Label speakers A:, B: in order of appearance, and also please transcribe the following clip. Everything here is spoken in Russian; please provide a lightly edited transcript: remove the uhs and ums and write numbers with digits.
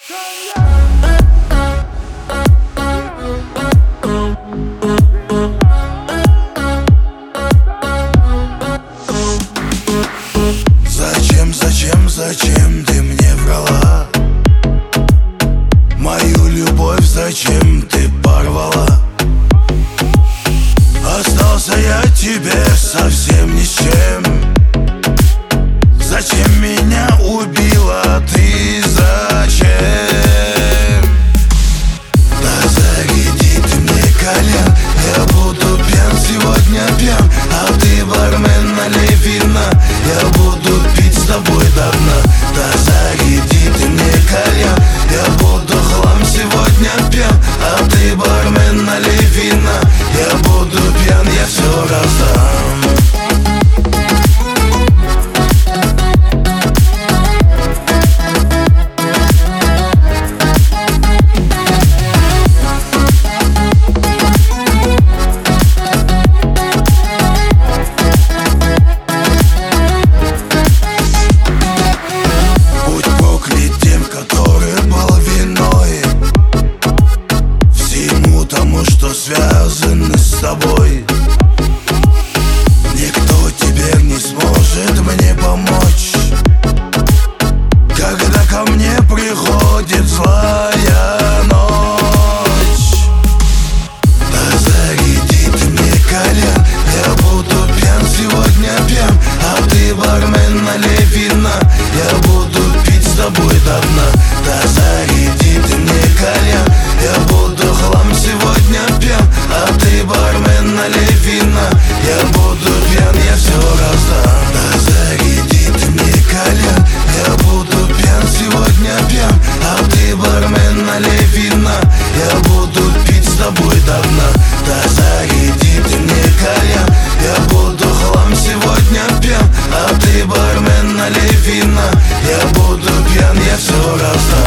A: Зачем ты мне врала? Мою любовь зачем ты порвала? Остался я тебе совсем ни с чем. Зачем меня убила ты, зачем? Да заряди ты мне кальян, я буду пьян, сегодня пьян. А ты, бармен, налей вина, я буду пить с тобой до дна. Да заряди ты мне кальян, я буду хлам, сегодня пьян. А ты, бармен, налей вина, я буду пьян, я все раздам. Связаны с тобой. Никто теперь не сможет мне помочь, когда ко мне приходит злая ночь. Да заряди ты мне кальян, я буду пьян, сегодня пьян. А ты, бармен, налей вина, я буду пить с тобой до дна. Да заряди ты мне кальян, я буду хлам, сегодня пьян. А ты, бармен, налей вина, я буду пьян, я все раздам. Да заряди ты мне кальян, я буду пьян, сегодня пьян. А ты, бармен, налей вина, я буду пить с тобой до дна. Да заряди ты мне кальян, я буду хлам, сегодня пьян. А ты, бармен, налей вина, я буду пьян, я все раздам.